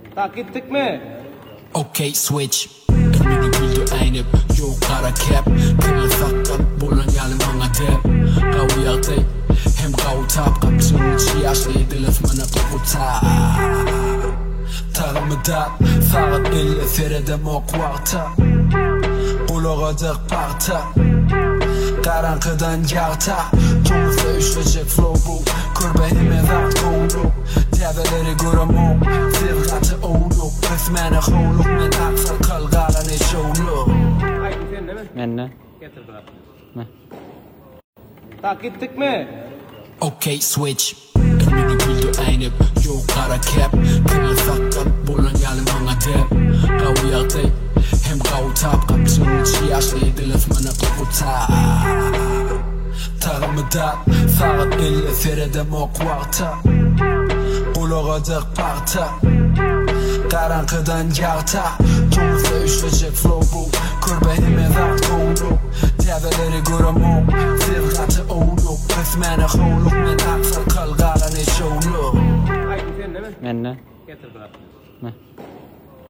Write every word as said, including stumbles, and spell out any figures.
Tak gittik mi? Okay switch Elmeni güldü aynıp Yok kara cap Kırlı sakkat Bolan yalim bana dep Kavu yaltay Hem kavu tap Kapçının çi yaşlı Dilif mana kuku tap Tağımı dat Fağıt elle ferede mok vakta Kulağa parta Karanqıdan yağta Toğuzda üçlecek flow bu Körbəyimə vaxt qoğuluq Dəvələri görəmok Sevqatı oğuluq Öfməni xoğuluq Mən aqsa qalqara neçə oğuluq Aydın sen değil mi? Ben ne? Getir bırak. Ne? Tak gittik mi? Okay switch Elmeni güldü aynıp Yok kara cap Kırlı sakkat Bolan yalim bana dep Kavu yaltay Hem kavu tap Kapçının çi yaşlı Dilif mana kuku tap Tağımı dat Fağıt elle ferede mok vakta Kulağa parta Karanqıdan yağta Toğuzda üçlecek flow bu Körbəyimə vaxt qoğuluq Dəvələri görəmok Sevqatı oğuluq Öfməni xoğuluq Mən aqsa qalqara neçə oğuluq Aydın sen değil mi? Ben ne? Getir bırak. Ne?